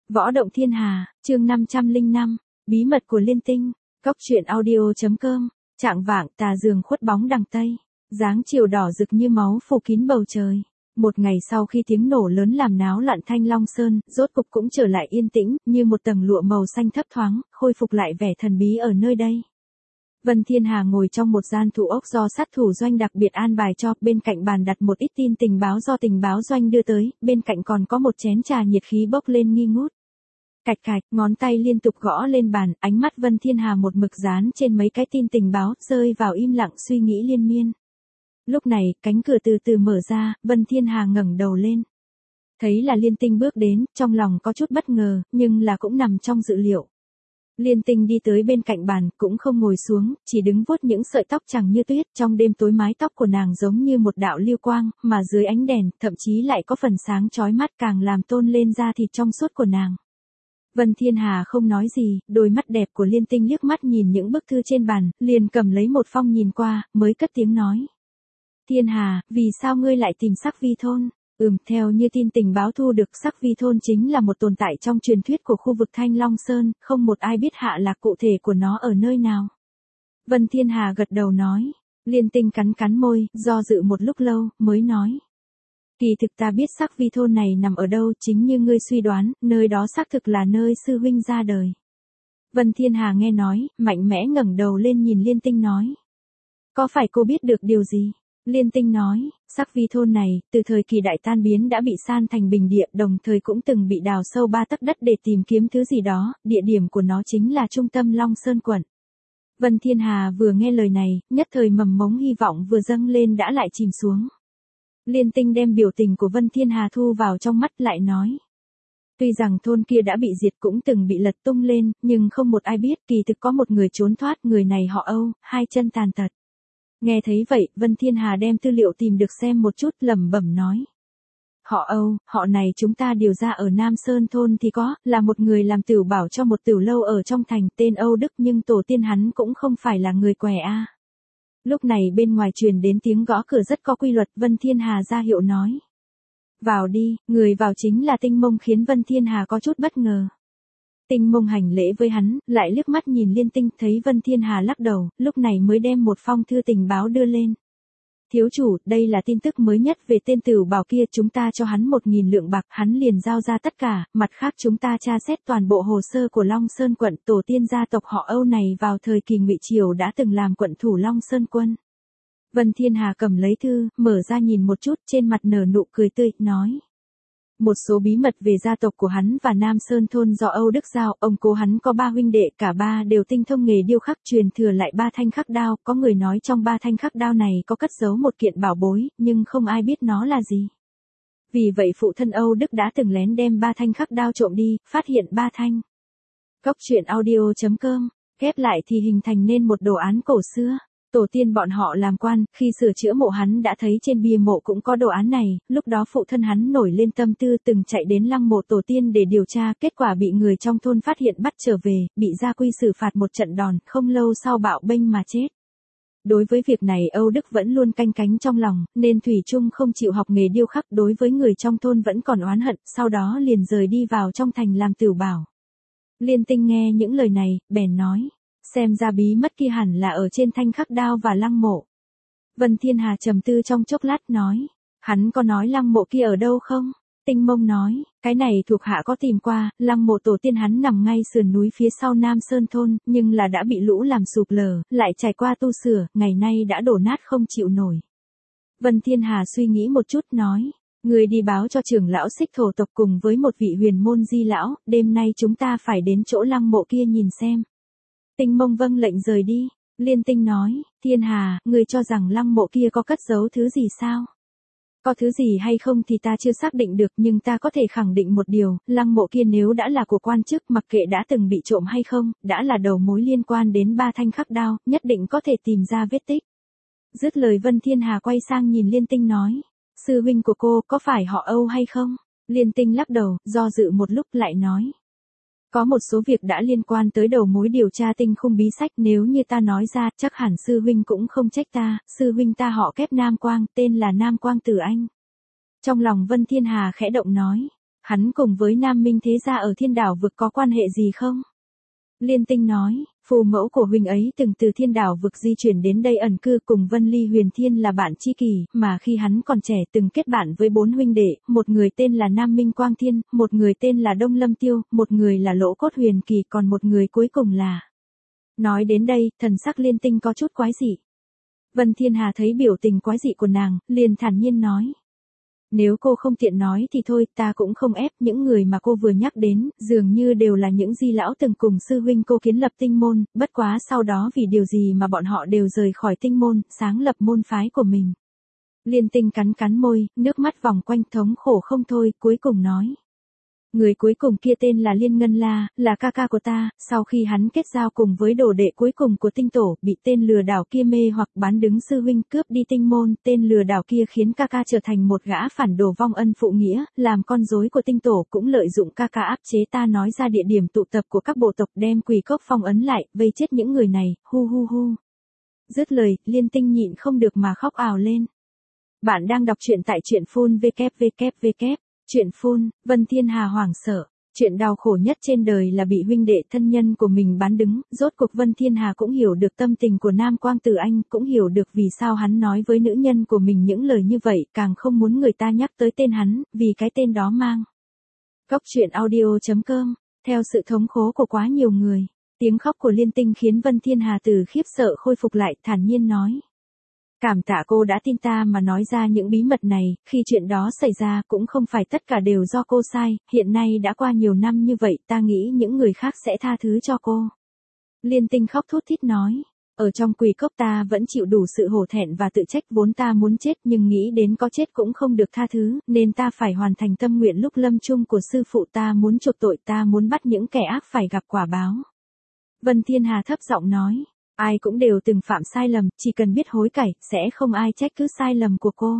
Võ động thiên hà, chương 505, bí mật của liên tinh, cóc truyện audio.com, trạng vạng tà dương khuất bóng đằng Tây, dáng chiều đỏ rực như máu phủ kín bầu trời. Một ngày sau khi tiếng nổ lớn làm náo loạn Thanh Long Sơn, rốt cục cũng trở lại yên tĩnh, như một tầng lụa màu xanh thấp thoáng, khôi phục lại vẻ thần bí ở nơi đây. Vân Thiên Hà ngồi trong một gian thủ ốc do sát thủ doanh đặc biệt an bài cho, bên cạnh bàn đặt một ít tin tình báo do tình báo doanh đưa tới, bên cạnh còn có một chén trà nhiệt khí bốc lên nghi ngút. Cạch cạch, ngón tay liên tục gõ lên bàn, ánh mắt Vân Thiên Hà một mực dán trên mấy cái tin tình báo, rơi vào im lặng suy nghĩ liên miên. Lúc này, cánh cửa từ từ mở ra, Vân Thiên Hà ngẩng đầu lên. Thấy là Liên Tinh bước đến, trong lòng có chút bất ngờ, nhưng là cũng nằm trong dự liệu. Liên Tinh đi tới bên cạnh bàn, cũng không ngồi xuống, chỉ đứng vuốt những sợi tóc trắng như tuyết, trong đêm tối mái tóc của nàng giống như một đạo lưu quang, mà dưới ánh đèn, thậm chí lại có phần sáng chói mắt càng làm tôn lên da thịt trong suốt của nàng. Vân Thiên Hà không nói gì, đôi mắt đẹp của Liên Tinh liếc mắt nhìn những bức thư trên bàn, liền cầm lấy một phong nhìn qua, mới cất tiếng nói. Thiên Hà, vì sao ngươi lại tìm Sắc Vi Thôn? Theo như tin tình báo thu được, Sắc Vi Thôn chính là một tồn tại trong truyền thuyết của khu vực Thanh Long Sơn, không một ai biết hạ lạc cụ thể của nó ở nơi nào. Vân Thiên Hà gật đầu nói. Liên Tinh cắn cắn môi, do dự một lúc lâu, mới nói. Kỳ thực ta biết Sắc Vi Thôn này nằm ở đâu, chính như ngươi suy đoán, nơi đó xác thực là nơi sư huynh ra đời. Vân Thiên Hà nghe nói, mạnh mẽ ngẩng đầu lên nhìn Liên Tinh nói. Có phải cô biết được điều gì? Liên Tinh nói, Sắc Vi Thôn này, từ thời kỳ đại tan biến đã bị san thành bình địa, đồng thời cũng từng bị đào sâu 3 tấc đất để tìm kiếm thứ gì đó, địa điểm của nó chính là trung tâm Long Sơn quận. Vân Thiên Hà vừa nghe lời này, nhất thời mầm mống hy vọng vừa dâng lên đã lại chìm xuống. Liên Tinh đem biểu tình của Vân Thiên Hà thu vào trong mắt lại nói. Tuy rằng thôn kia đã bị diệt cũng từng bị lật tung lên, nhưng không một ai biết, kỳ thực có một người trốn thoát, người này họ Âu, 2 chân tàn tật. Nghe thấy vậy, Vân Thiên Hà đem tư liệu tìm được xem một chút, lẩm bẩm nói. Họ Âu, họ này chúng ta điều ra ở Nam Sơn thôn thì có, là một người làm tửu bảo cho một tửu lâu ở trong thành, tên Âu Đức, nhưng tổ tiên hắn cũng không phải là người què a. Lúc này bên ngoài truyền đến tiếng gõ cửa rất có quy luật, Vân Thiên Hà ra hiệu nói. Vào đi, người vào chính là Tinh Mông, khiến Vân Thiên Hà có chút bất ngờ. Tinh Mông hành lễ với hắn, lại liếc mắt nhìn Liên Tinh, thấy Vân Thiên Hà lắc đầu, lúc này mới đem một phong thư tình báo đưa lên. Thiếu chủ, đây là tin tức mới nhất về tên tửu bảo kia, chúng ta cho hắn 1.000 lượng bạc, hắn liền giao ra tất cả, mặt khác chúng ta tra xét toàn bộ hồ sơ của Long Sơn quận, tổ tiên gia tộc họ Âu này vào thời kỳ Ngụy Triều đã từng làm quận thủ Long Sơn quân. Vân Thiên Hà cầm lấy thư, mở ra nhìn một chút, trên mặt nở nụ cười tươi, nói. Một số bí mật về gia tộc của hắn và Nam Sơn thôn do Âu Đức giao, ông cố hắn có 3 huynh đệ, cả 3 đều tinh thông nghề điêu khắc, truyền thừa lại 3 thanh khắc đao, có người nói trong 3 thanh khắc đao này có cất giấu một kiện bảo bối, nhưng không ai biết nó là gì. Vì vậy phụ thân Âu Đức đã từng lén đem 3 thanh khắc đao trộm đi, phát hiện 3 thanh. Cóc truyện audio.com, ghép lại thì hình thành nên một đồ án cổ xưa. Tổ tiên bọn họ làm quan, khi sửa chữa mộ hắn đã thấy trên bia mộ cũng có đồ án này, lúc đó phụ thân hắn nổi lên tâm tư từng chạy đến lăng mộ tổ tiên để điều tra, kết quả bị người trong thôn phát hiện bắt trở về, bị gia quy xử phạt một trận đòn, không lâu sau bạo bênh mà chết. Đối với việc này Âu Đức vẫn luôn canh cánh trong lòng, nên thủy chung không chịu học nghề điêu khắc, đối với người trong thôn vẫn còn oán hận, sau đó liền rời đi vào trong thành làm tửu bảo. Liên Tinh nghe những lời này, bèn nói. Xem ra bí mật kia hẳn là ở trên thanh khắc đao và lăng mộ. Vân Thiên Hà trầm tư trong chốc lát nói. Hắn có nói lăng mộ kia ở đâu không? Tinh Mông nói, cái này thuộc hạ có tìm qua, lăng mộ tổ tiên hắn nằm ngay sườn núi phía sau Nam Sơn thôn, nhưng là đã bị lũ làm sụp lở, lại trải qua tu sửa, ngày nay đã đổ nát không chịu nổi. Vân Thiên Hà suy nghĩ một chút nói. Người đi báo cho trưởng lão Xích thổ tộc cùng với một vị huyền môn di lão, đêm nay chúng ta phải đến chỗ lăng mộ kia nhìn xem. Tinh Mông vâng lệnh rời đi. Liên Tinh nói, Thiên Hà, ngươi cho rằng lăng mộ kia có cất giấu thứ gì sao? Có thứ gì hay không thì ta chưa xác định được, nhưng ta có thể khẳng định một điều, lăng mộ kia nếu đã là của quan chức, mặc kệ đã từng bị trộm hay không, đã là đầu mối liên quan đến 3 thanh khắc đao, nhất định có thể tìm ra vết tích. Dứt lời Vân Thiên Hà quay sang nhìn Liên Tinh nói, sư huynh của cô có phải họ Âu hay không? Liên Tinh lắc đầu, do dự một lúc lại nói. Có một số việc đã liên quan tới đầu mối điều tra tinh khung bí sách, nếu như ta nói ra, chắc hẳn sư huynh cũng không trách ta, sư huynh ta họ Kép Nam Quang, tên là Nam Quang Tử Anh. Trong lòng Vân Thiên Hà khẽ động nói, Hắn cùng với Nam Minh thế gia ở Thiên Đảo vực có quan hệ gì không? Liên Tinh nói, phù mẫu của huynh ấy từng từ Thiên Đảo vực di chuyển đến đây ẩn cư cùng Vân Ly Huyền Thiên là bạn tri kỷ, mà khi hắn còn trẻ từng kết bạn với 4 huynh đệ, một người tên là Nam Minh Quang Thiên, một người tên là Đông Lâm Tiêu, một người là Lỗ Cốt Huyền Kỳ, còn một người cuối cùng là... Nói đến đây, thần sắc Liên Tinh có chút quái dị. Vân Thiên Hà thấy biểu tình quái dị của nàng, liền thản nhiên nói. Nếu cô không tiện nói thì thôi, ta cũng không ép. Những người mà cô vừa nhắc đến, dường như đều là những di lão từng cùng sư huynh cô kiến lập tinh môn, bất quá sau đó vì điều gì mà bọn họ đều rời khỏi tinh môn, sáng lập môn phái của mình. Liên Tinh cắn cắn môi, nước mắt vòng quanh thống khổ không thôi, cuối cùng nói. Người cuối cùng kia tên là Liên Ngân La, là ca ca của ta, sau khi hắn kết giao cùng với đồ đệ cuối cùng của tinh tổ, bị tên lừa đảo kia mê hoặc bán đứng sư huynh cướp đi tinh môn, tên lừa đảo kia khiến ca ca trở thành một gã phản đồ vong ân phụ nghĩa, làm con rối của tinh tổ, cũng lợi dụng ca ca áp chế ta nói ra địa điểm tụ tập của các bộ tộc, đem quỷ cốc phong ấn lại, vây chết những người này, hu hu hu. Dứt lời, Liên Tinh nhịn không được mà khóc ào lên. Bạn đang đọc truyện tại truyện phun www. Chuyện phun, Vân Thiên Hà hoảng sợ. Chuyện đau khổ nhất trên đời là bị huynh đệ thân nhân của mình bán đứng, rốt cuộc Vân Thiên Hà cũng hiểu được tâm tình của Nam Quang Tử Anh, cũng hiểu được vì sao hắn nói với nữ nhân của mình những lời như vậy, càng không muốn người ta nhắc tới tên hắn, vì cái tên đó mang. Góc truyện audio.com, theo sự thống khổ của quá nhiều người, tiếng khóc của Liên Tinh khiến Vân Thiên Hà từ khiếp sợ khôi phục lại, thản nhiên nói. Cảm tạ cô đã tin ta mà nói ra những bí mật này, khi chuyện đó xảy ra cũng không phải tất cả đều do cô sai, hiện nay đã qua nhiều năm như vậy, ta nghĩ những người khác sẽ tha thứ cho cô. Liên Tinh khóc thút thít nói, ở trong quỷ cốc ta vẫn chịu đủ sự hổ thẹn và tự trách, vốn ta muốn chết nhưng nghĩ đến có chết cũng không được tha thứ, nên ta phải hoàn thành tâm nguyện lúc lâm chung của sư phụ, ta muốn chuộc tội, ta muốn bắt những kẻ ác phải gặp quả báo. Vân Thiên Hà thấp giọng nói. Ai cũng đều từng phạm sai lầm, chỉ cần biết hối cải, sẽ không ai trách cứ sai lầm của cô.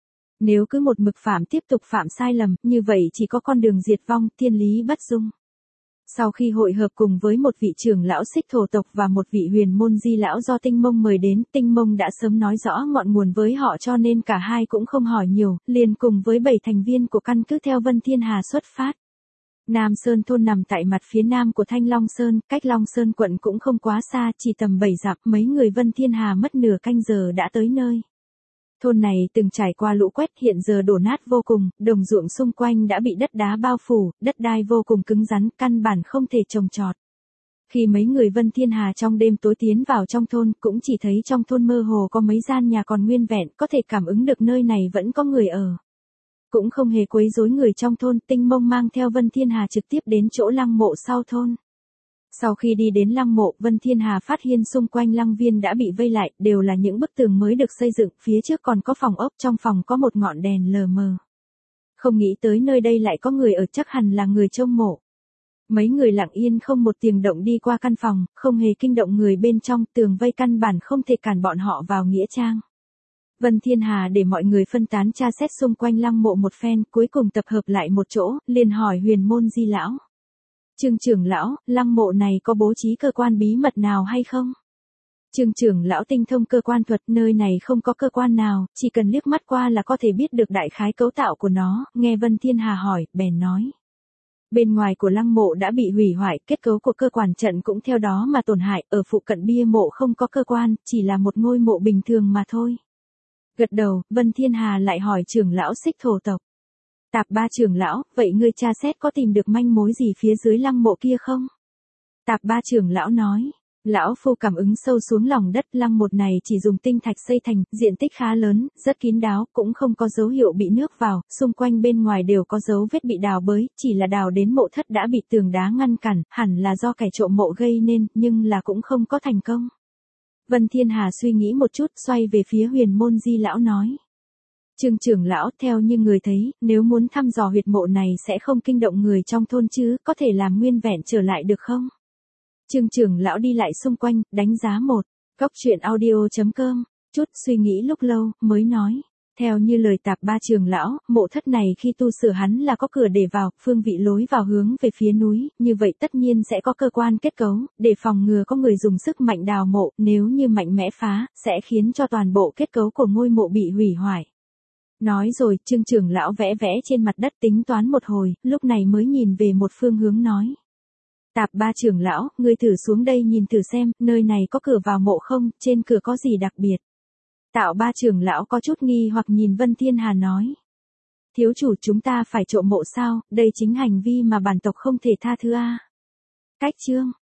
Nếu cứ một mực tiếp tục phạm sai lầm, như vậy chỉ có con đường diệt vong, thiên lý bất dung. Sau khi hội hợp cùng với một vị trưởng lão Xích thổ tộc và một vị huyền môn di lão do Tinh Mông mời đến, Tinh Mông đã sớm nói rõ ngọn nguồn với họ cho nên cả hai cũng không hỏi nhiều, liền cùng với 7 thành viên của căn cứ theo Vân Thiên Hà xuất phát. Nam Sơn thôn nằm tại mặt phía nam của Thanh Long Sơn, cách Long Sơn quận cũng không quá xa, chỉ tầm 7 dặm, mấy người Vân Thiên Hà mất nửa canh giờ đã tới nơi. Thôn này từng trải qua lũ quét, hiện giờ đổ nát vô cùng, đồng ruộng xung quanh đã bị đất đá bao phủ, đất đai vô cùng cứng rắn, căn bản không thể trồng trọt. Khi mấy người Vân Thiên Hà trong đêm tối tiến vào trong thôn, cũng chỉ thấy trong thôn mơ hồ có mấy gian nhà còn nguyên vẹn, có thể cảm ứng được nơi này vẫn có người ở. Cũng không hề quấy rối người trong thôn, Tinh Mông mang theo Vân Thiên Hà trực tiếp đến chỗ lăng mộ sau thôn. Sau khi đi đến lăng mộ, Vân Thiên Hà phát hiện xung quanh lăng viên đã bị vây lại, đều là những bức tường mới được xây dựng, phía trước còn có phòng ốc, trong phòng có một ngọn đèn lờ mờ. Không nghĩ tới nơi đây lại có người ở, chắc hẳn là người trông mộ. Mấy người lặng yên không một tiếng động đi qua căn phòng, không hề kinh động người bên trong, tường vây căn bản không thể cản bọn họ vào nghĩa trang. Vân Thiên Hà để mọi người phân tán tra xét xung quanh lăng mộ một phen, cuối cùng tập hợp lại một chỗ, liền hỏi huyền môn di lão. Trương trưởng lão, lăng mộ này có bố trí cơ quan bí mật nào hay không? Trương trưởng lão tinh thông cơ quan thuật, nơi này không có cơ quan nào, chỉ cần liếc mắt qua là có thể biết được đại khái cấu tạo của nó, nghe Vân Thiên Hà hỏi, bèn nói. Bên ngoài của lăng mộ đã bị hủy hoại, kết cấu của cơ quan trận cũng theo đó mà tổn hại, ở phụ cận bia mộ không có cơ quan, chỉ là một ngôi mộ bình thường mà thôi. Gật đầu, Vân Thiên Hà lại hỏi trưởng lão Xích thổ tộc. Tạp Ba trưởng lão, vậy ngươi tra xét có tìm được manh mối gì phía dưới lăng mộ kia không? Tạp Ba trưởng lão nói, lão phu cảm ứng sâu xuống lòng đất, lăng mộ này chỉ dùng tinh thạch xây thành, diện tích khá lớn, rất kín đáo, cũng không có dấu hiệu bị nước vào, xung quanh bên ngoài đều có dấu vết bị đào bới, chỉ là đào đến mộ thất đã bị tường đá ngăn cản, hẳn là do kẻ trộm mộ gây nên, nhưng là cũng không có thành công. Vân Thiên Hà suy nghĩ một chút, xoay về phía huyền môn di lão nói. Trương trưởng lão, theo như người thấy, nếu muốn thăm dò huyệt mộ này sẽ không kinh động người trong thôn chứ, có thể làm nguyên vẹn trở lại được không? Trương trưởng lão đi lại xung quanh, đánh giá một. Góc truyện audio.com, chút suy nghĩ lúc lâu, mới nói. Theo như lời Tạp Ba trưởng lão, mộ thất này khi tu sửa hắn là có cửa để vào, phương vị lối vào hướng về phía núi, như vậy tất nhiên sẽ có cơ quan kết cấu, để phòng ngừa có người dùng sức mạnh đào mộ, nếu như mạnh mẽ phá, sẽ khiến cho toàn bộ kết cấu của ngôi mộ bị hủy hoại. Nói rồi, Trương trưởng lão vẽ vẽ trên mặt đất tính toán một hồi, lúc này mới nhìn về một phương hướng nói. Tạp Ba trưởng lão, ngươi thử xuống đây nhìn thử xem, nơi này có cửa vào mộ không, trên cửa có gì đặc biệt. Tạo Ba trưởng lão có chút nghi hoặc nhìn Vân Thiên Hà nói. Thiếu chủ, chúng ta phải trộm mộ sao, đây chính hành vi mà bản tộc không thể tha thứ a. Cách chương